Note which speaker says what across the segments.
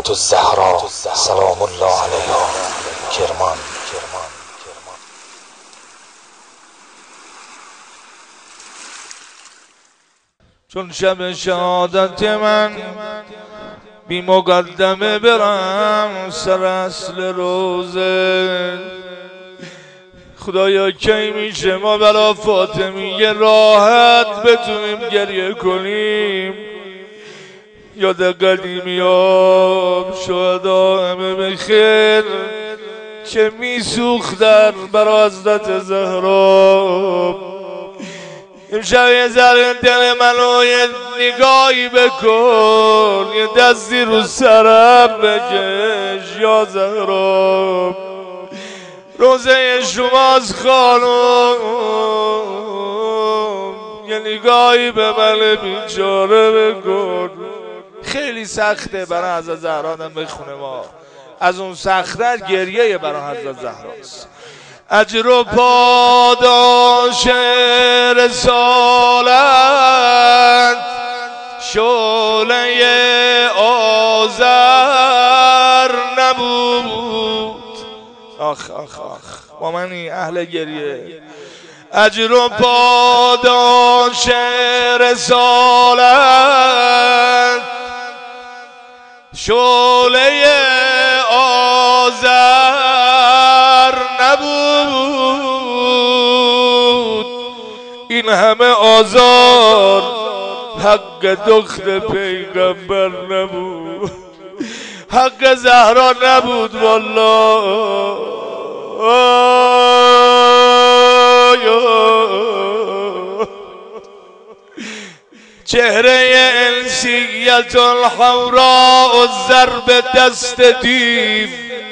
Speaker 1: فاطمة الزهراء سلام الله علیها کرمان.
Speaker 2: چون شب شهادت من بی مقدمه برم سر اصل روزه، خدایا کی میشه ما برا فاطمیه راحت بتونیم گریه کنیم؟ یاد قدیمیام شهدا همه بخیر که میسوختن برا حضرت زهرا. امشب یه ذره دل منو یه نگاهی بکن، یه دستی رو سرم بکش یا زهرا. روزه شماست خانم، یه نگاهی به من بیچاره بکن. خیلی سخته برای حضرت زهرا بخونه ما، از اون سخت‌تر گریه برای حضرت زهراست. اجر و پاداش رسالت شعله آذر نبود. آخ آخ آخ با منی اهل گریه. اجر و پاداش رسالت شعله آذر نبود. این همه آزار حق دختر پیغمبر نبود، حق زهرا نبود والله. چهره انسیت الحوراء ضرب دست دیو.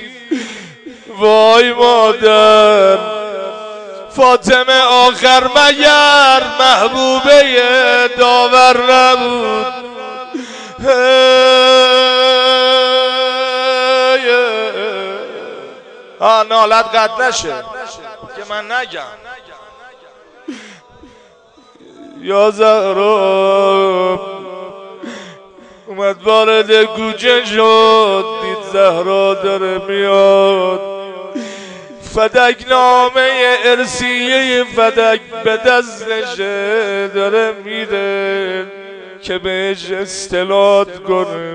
Speaker 2: وای مادر، فاطمه آخر مگر محبوبه داور نبود؟ نالت قد نشه که من نگم. یا زهرا اومد وارد گوجه شد، دید زهرا داره میاد. فدک نامه ارسیه فدک به دستشه داره میره که بهش استلات کنه.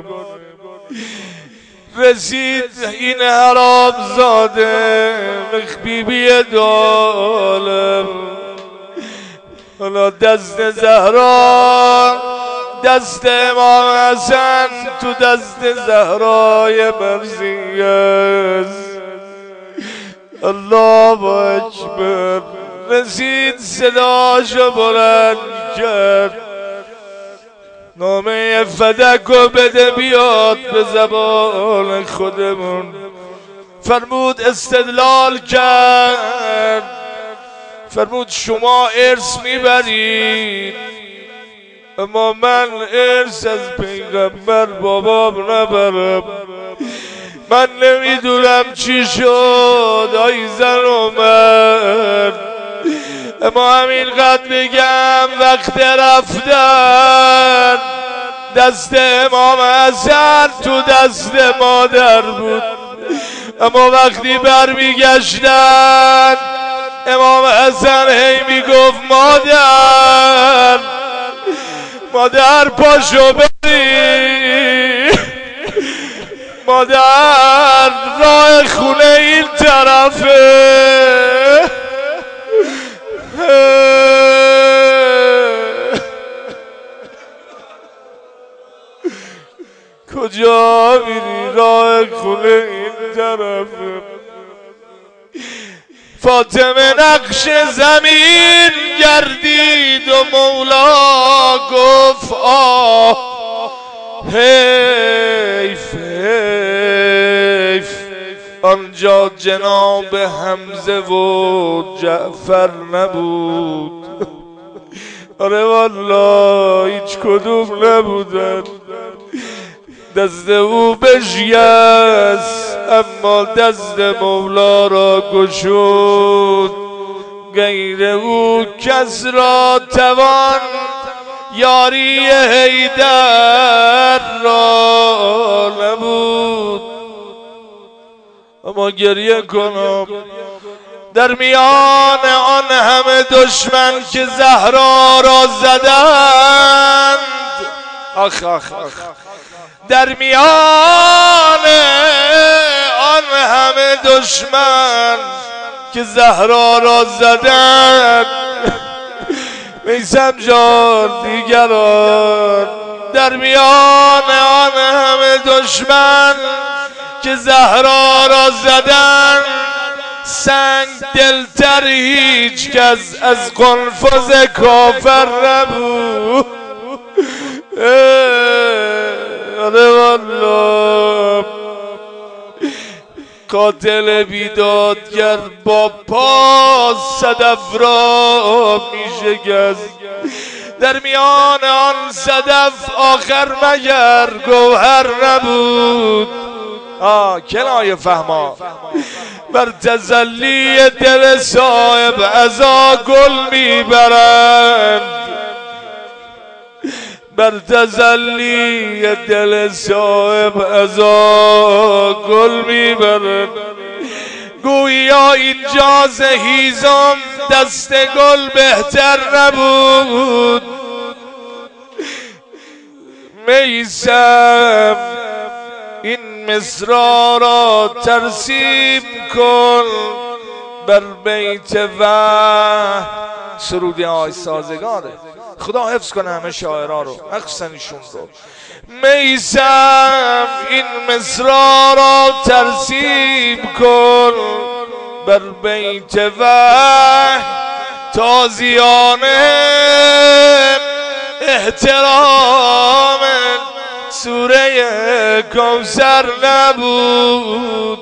Speaker 2: رسید این حرام زاده بیبی دالم. حالا دست زهرا دست امام حسن تو دست زهرای مرضیه است. الله اکبر. رسید صداشو بلند کرد، نامه فدکو بده بیاد به زبان خودمون. فرمود استدلال کرد، فرمود شما ارث میبرید اما من ارث از پیغمبر بابام نبرم. من نمیدونم چی شد آی زن و مرد، اما همینقدر بگم وقت رفتن دست امام حسن تو دست مادر بود، اما وقتی برمیگشتن امام حسن هی میگفت مادر مادر پاشو بری، مادر راه خونه این طرفه. کجا میری؟ راه خونه این طرفه. فاطمه نقش زمین گردید و مولا گفت آه حیف حیف. آنجا جناب حمزه و جعفر نبود. آره والله هیچ کدوم نبودن. دست او بشکست اما دست مولا را گشود. غیر او کس را توان یاری حیدر زهرا نبود. اما گریه کنم در میان آن همه دشمن که زهرا را زدند. آخ آخ آخ. در میان آن همه دشمن که زهرا را زدند، میثم جان دیگران در میان آن همه دشمن که زهرا را زدند، سنگ دلتر هیچ کس از قنفذ کافر نبود. آره والله قاتل بیدادگر با پا صدف را می شکست. در میان آن صدف آخر مگر گوهر نبود. کنایه فهما بر تزلی دل صاحب عزا گل میبرند. بر تزلی دل صاحب عزا گل میبرند. گویا اینجا ز هیزم دست گل بهتر نبود. میثم این مصرع را ترسیم کن بر بیت وحی. سرودی های سازگاره. خدا حفظ کنه همه شاعرها رو، مخصوصا ایشون رو. میثم این مصرع را ترسیم کن بر بیت وحی. تازیانه احترام سوره کوثر نبود.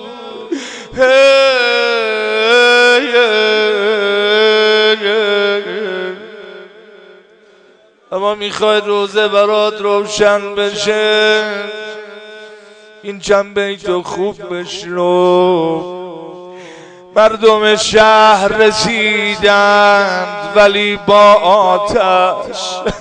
Speaker 2: اما میخواید روزه برات روشن بشه، این چند بیتو خوب بشنو. مردم شهر رسیدند ولی با آتش،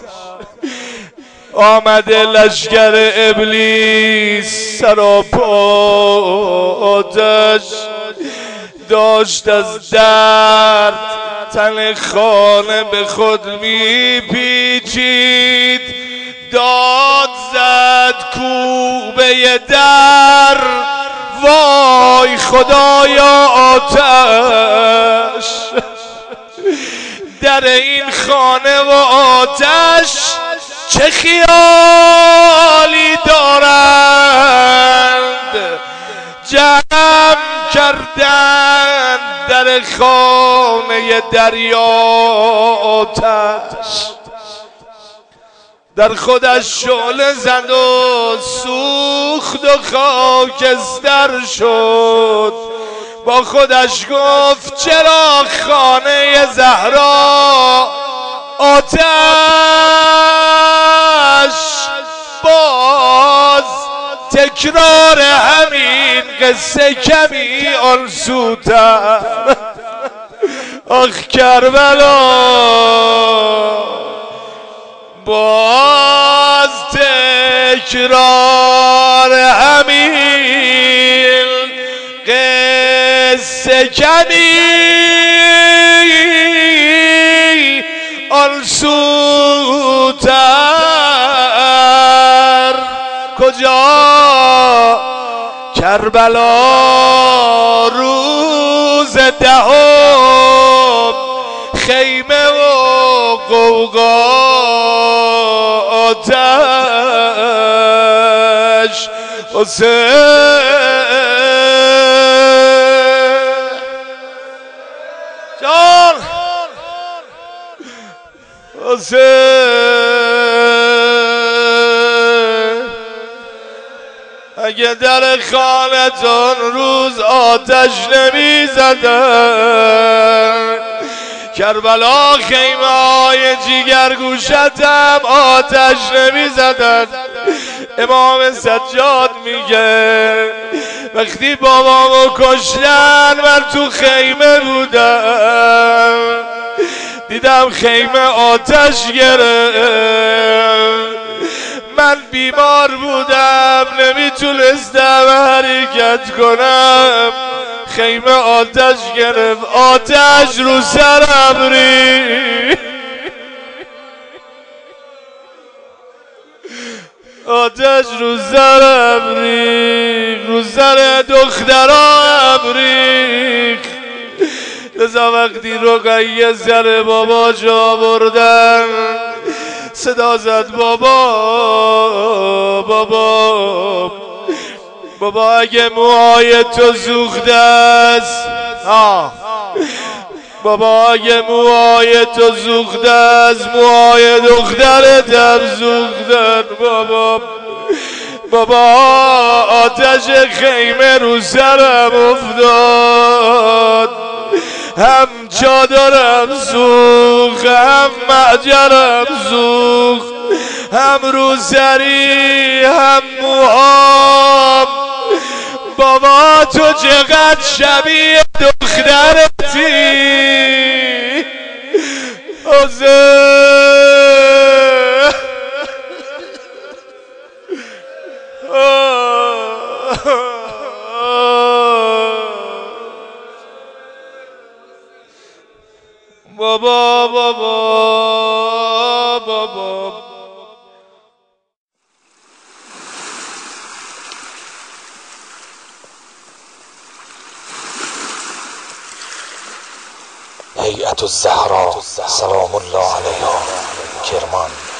Speaker 2: آمده لشکر ابلیس سراپا آتش. داشت از درد تن خانه به خود میپیچید، داد زد کوبه در وای خدایا آتش. در این خانه و آتش چه خیالی دارند، جمع کردند در خانه دریا آتش. در خودش شعله زد و سوخت و خاکستر شد. با خودش گفت چرا خانه زهرا آتش. باز تکرار همین قصه کمی آنسوتر. آخ کربلا باز تکرار همین قصه کمی آنسوتر. کجا کربلا روز دهم، خیمه و غوغا آتش. حسین جان حسین اگه در خانتون روز آتش نمی زدن، کربلا خیمه های جیگرگوشتم آتش نمی زدن. امام سجاد میگه وقتی بابامو کشتن من تو خیمه بودم، دیدم خیمه آتش گرفت. من بیمار بودم نمیتونستم حرکت کنم، خیمه آتش گرفت، آتش رو سرم ریخت، آتش رو سرم ریخت، رو سر دخترام ریخت. لذا وقتی رقیه سر باباش آوردن صدا زد بابا بابا بابا اگه موهای تو سوخته است، بابا اگه موهای تو سوخته است موهای دخترت هم سوختن. بابا آتش خیمه رو سرم افتاد، هم چادرم سوخت، هم معجرم سوخت، هم روسری هم موهام. بابا تو چقدر شبیه دخترتی بابا بابا
Speaker 1: هیئة الزهراء سلام الله علیها، کرمان.